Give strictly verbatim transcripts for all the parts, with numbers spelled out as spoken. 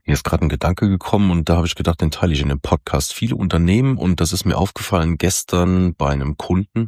Mir ist gerade ein Gedanke gekommen und da habe ich gedacht, den teile ich in dem Podcast. Viele Unternehmen, und das ist mir aufgefallen gestern bei einem Kunden,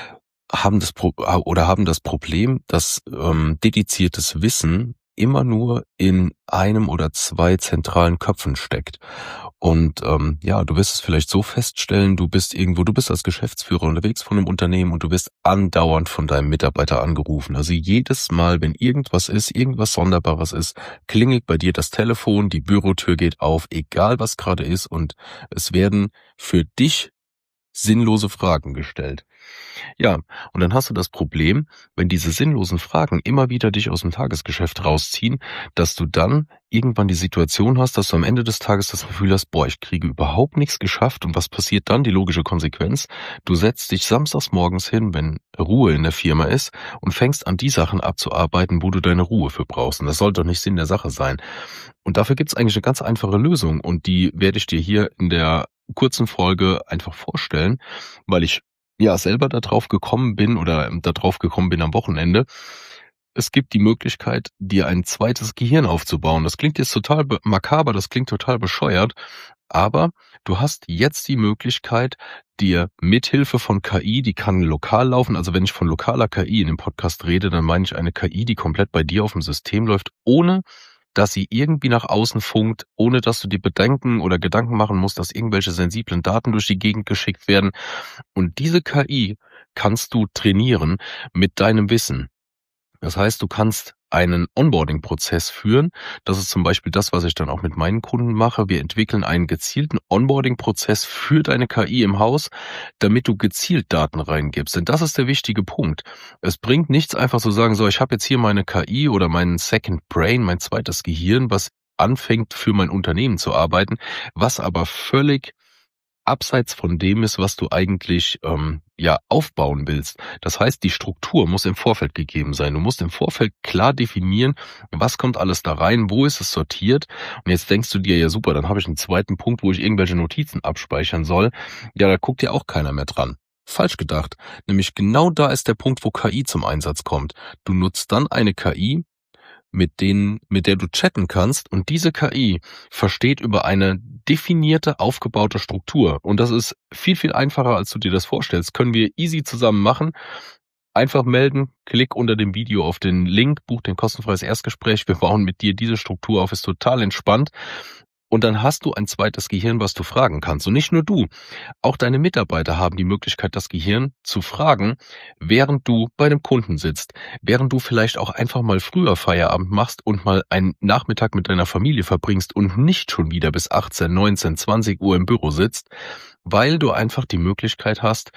haben das Pro oder haben das Problem, dass ähm, dediziertes Wissen immer nur in einem oder zwei zentralen Köpfen steckt. Und ähm, ja, du wirst es vielleicht so feststellen, du bist irgendwo, du bist als Geschäftsführer unterwegs von einem Unternehmen und du wirst andauernd von deinem Mitarbeiter angerufen. Also jedes Mal, wenn irgendwas ist, irgendwas Sonderbares ist, klingelt bei dir das Telefon, die Bürotür geht auf, egal was gerade ist, und es werden für dich sinnlose Fragen gestellt. Ja, und dann hast du das Problem, wenn diese sinnlosen Fragen immer wieder dich aus dem Tagesgeschäft rausziehen, dass du dann irgendwann die Situation hast, dass du am Ende des Tages das Gefühl hast, boah, ich kriege überhaupt nichts geschafft. Und was passiert dann? Die logische Konsequenz: Du setzt dich samstags morgens hin, wenn Ruhe in der Firma ist, und fängst an, die Sachen abzuarbeiten, wo du deine Ruhe für brauchst. Und das soll doch nicht Sinn der Sache sein. Und dafür gibt es eigentlich eine ganz einfache Lösung, und die werde ich dir hier in der kurzen Folge einfach vorstellen, weil ich ja selber da drauf gekommen bin oder da drauf gekommen bin am Wochenende. Es gibt die Möglichkeit, dir ein zweites Gehirn aufzubauen. Das klingt jetzt total be- makaber, das klingt total bescheuert, aber du hast jetzt die Möglichkeit, dir mithilfe von K I, die kann lokal laufen, also wenn ich von lokaler K I in dem Podcast rede, dann meine ich eine K I, die komplett bei dir auf dem System läuft, ohne dass sie irgendwie nach außen funkt, ohne dass du dir Bedenken oder Gedanken machen musst, dass irgendwelche sensiblen Daten durch die Gegend geschickt werden. Und diese K I kannst du trainieren mit deinem Wissen. Das heißt, du kannst einen Onboarding-Prozess führen. Das ist zum Beispiel das, was ich dann auch mit meinen Kunden mache. Wir entwickeln einen gezielten Onboarding-Prozess für deine K I im Haus, damit du gezielt Daten reingibst. Denn das ist der wichtige Punkt. Es bringt nichts, einfach zu sagen, so, ich habe jetzt hier meine K I oder meinen Second Brain, mein zweites Gehirn, was anfängt, für mein Unternehmen zu arbeiten, was aber völlig abseits von dem ist, was du eigentlich ähm, ja aufbauen willst. Das heißt, die Struktur muss im Vorfeld gegeben sein. Du musst im Vorfeld klar definieren, was kommt alles da rein, wo ist es sortiert. Und jetzt denkst du dir, ja super, dann habe ich einen zweiten Punkt, wo ich irgendwelche Notizen abspeichern soll. Ja, da guckt ja auch keiner mehr dran. Falsch gedacht. Nämlich genau da ist der Punkt, wo K I zum Einsatz kommt. Du nutzt dann eine K I, mit denen, mit der du chatten kannst, und diese K I versteht über eine definierte, aufgebaute Struktur. Und das ist viel, viel einfacher, als du dir das vorstellst. Können wir easy zusammen machen. Einfach melden, klick unter dem Video auf den Link, buch den kostenfreies Erstgespräch. Wir bauen mit dir diese Struktur auf, ist total entspannt. Und dann hast du ein zweites Gehirn, was du fragen kannst. Und nicht nur du, auch deine Mitarbeiter haben die Möglichkeit, das Gehirn zu fragen, während du bei dem Kunden sitzt, während du vielleicht auch einfach mal früher Feierabend machst und mal einen Nachmittag mit deiner Familie verbringst und nicht schon wieder bis achtzehn, neunzehn, zwanzig Uhr im Büro sitzt, weil du einfach die Möglichkeit hast,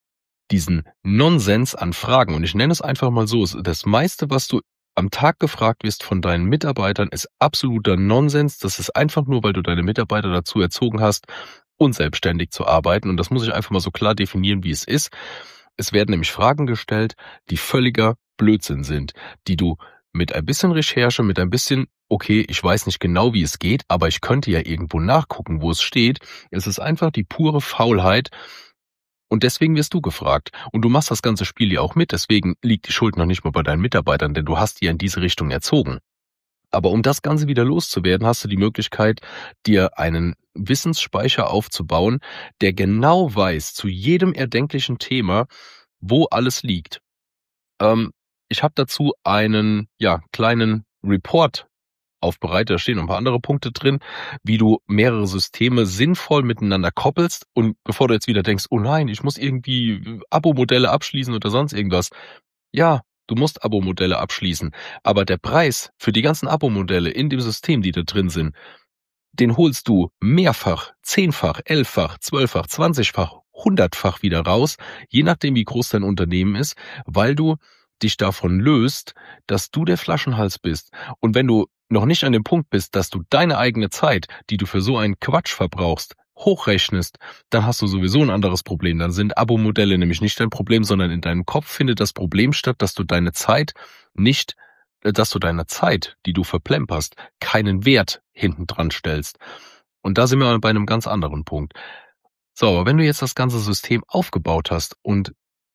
diesen Nonsens an Fragen, und ich nenne es einfach mal so, das meiste, was du am Tag gefragt wirst von deinen Mitarbeitern, ist absoluter Nonsens. Das ist einfach nur, weil du deine Mitarbeiter dazu erzogen hast, unselbstständig zu arbeiten. Und das muss ich einfach mal so klar definieren, wie es ist. Es werden nämlich Fragen gestellt, die völliger Blödsinn sind, die du mit ein bisschen Recherche, mit ein bisschen, okay, ich weiß nicht genau, wie es geht, aber ich könnte ja irgendwo nachgucken, wo es steht. Es ist einfach die pure Faulheit. Und deswegen wirst du gefragt. Und du machst das ganze Spiel ja auch mit. Deswegen liegt die Schuld noch nicht mal bei deinen Mitarbeitern, denn du hast die ja in diese Richtung erzogen. Aber um das Ganze wieder loszuwerden, hast du die Möglichkeit, dir einen Wissensspeicher aufzubauen, der genau weiß, zu jedem erdenklichen Thema, wo alles liegt. Ähm, ich habe dazu einen ja kleinen Report aufbereitet. Da stehen noch ein paar andere Punkte drin, wie du mehrere Systeme sinnvoll miteinander koppelst. Und bevor du jetzt wieder denkst, oh nein, ich muss irgendwie Abo-Modelle abschließen oder sonst irgendwas. Ja, du musst Abo-Modelle abschließen. Aber der Preis für die ganzen Abo-Modelle in dem System, die da drin sind, den holst du mehrfach, zehnfach, elffach, zwölffach, zwanzigfach, hundertfach wieder raus, je nachdem, wie groß dein Unternehmen ist, weil du dich davon löst, dass du der Flaschenhals bist. Und wenn du noch nicht an dem Punkt bist, dass du deine eigene Zeit, die du für so einen Quatsch verbrauchst, hochrechnest, dann hast du sowieso ein anderes Problem. Dann sind Abo-Modelle nämlich nicht dein Problem, sondern in deinem Kopf findet das Problem statt, dass du deine Zeit nicht, dass du deiner Zeit, die du verplemperst, keinen Wert hinten dran stellst. Und da sind wir bei einem ganz anderen Punkt. So, aber wenn du jetzt das ganze System aufgebaut hast und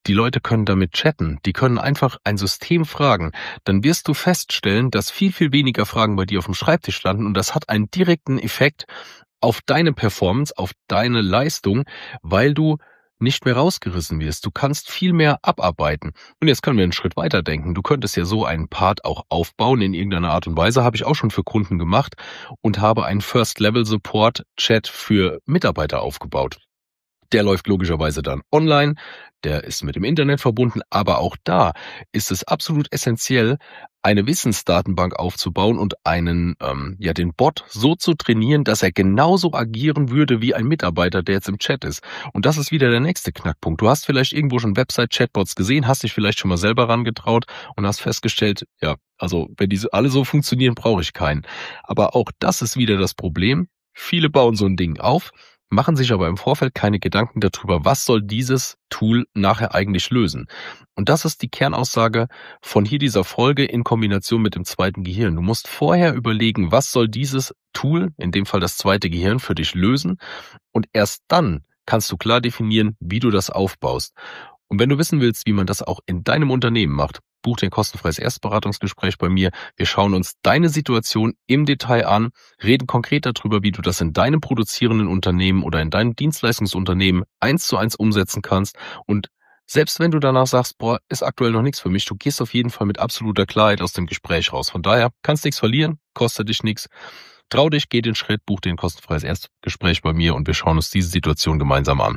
Die Leute können damit chatten, die können einfach ein System fragen. Dann wirst du feststellen, dass viel, viel weniger Fragen bei dir auf dem Schreibtisch landen und das hat einen direkten Effekt auf deine Performance, auf deine Leistung, weil du nicht mehr rausgerissen wirst. Du kannst viel mehr abarbeiten. Und jetzt können wir einen Schritt weiter denken. Du könntest ja so einen Part auch aufbauen in irgendeiner Art und Weise. Habe ich auch schon für Kunden gemacht und habe einen First-Level-Support-Chat für Mitarbeiter aufgebaut. Der läuft logischerweise dann online, der ist mit dem Internet verbunden, aber auch da ist es absolut essentiell, eine Wissensdatenbank aufzubauen und einen, ähm, ja, den Bot so zu trainieren, dass er genauso agieren würde wie ein Mitarbeiter, der jetzt im Chat ist. Und das ist wieder der nächste Knackpunkt. Du hast vielleicht irgendwo schon Website-Chatbots gesehen, hast dich vielleicht schon mal selber rangetraut und hast festgestellt, ja, also wenn diese alle so funktionieren, brauche ich keinen. Aber auch das ist wieder das Problem. Viele bauen so ein Ding auf, machen sich aber im Vorfeld keine Gedanken darüber, was soll dieses Tool nachher eigentlich lösen. Und das ist die Kernaussage von hier dieser Folge in Kombination mit dem zweiten Gehirn. Du musst vorher überlegen, was soll dieses Tool, in dem Fall das zweite Gehirn, für dich lösen und erst dann kannst du klar definieren, wie du das aufbaust. Und wenn du wissen willst, wie man das auch in deinem Unternehmen macht, buch dir ein kostenfreies Erstberatungsgespräch bei mir. Wir schauen uns deine Situation im Detail an, reden konkret darüber, wie du das in deinem produzierenden Unternehmen oder in deinem Dienstleistungsunternehmen eins zu eins umsetzen kannst. Und selbst wenn du danach sagst, boah, ist aktuell noch nichts für mich, du gehst auf jeden Fall mit absoluter Klarheit aus dem Gespräch raus. Von daher kannst nichts verlieren, kostet dich nichts. Trau dich, geh den Schritt, buch dir ein kostenfreies Erstgespräch bei mir und wir schauen uns diese Situation gemeinsam an.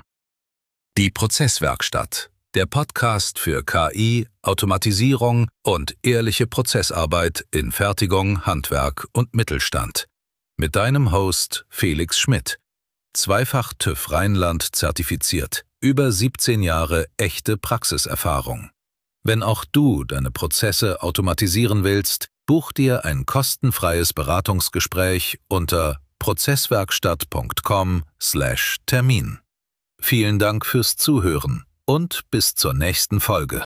Die Prozesswerkstatt. Der Podcast für K I, Automatisierung und ehrliche Prozessarbeit in Fertigung, Handwerk und Mittelstand. Mit deinem Host Felix Schmidt. Zweifach TÜV Rheinland zertifiziert. Über siebzehn Jahre echte Praxiserfahrung. Wenn auch du deine Prozesse automatisieren willst, buch dir ein kostenfreies Beratungsgespräch unter prozesswerkstatt punkt com slash Termin. Vielen Dank fürs Zuhören. Und bis zur nächsten Folge.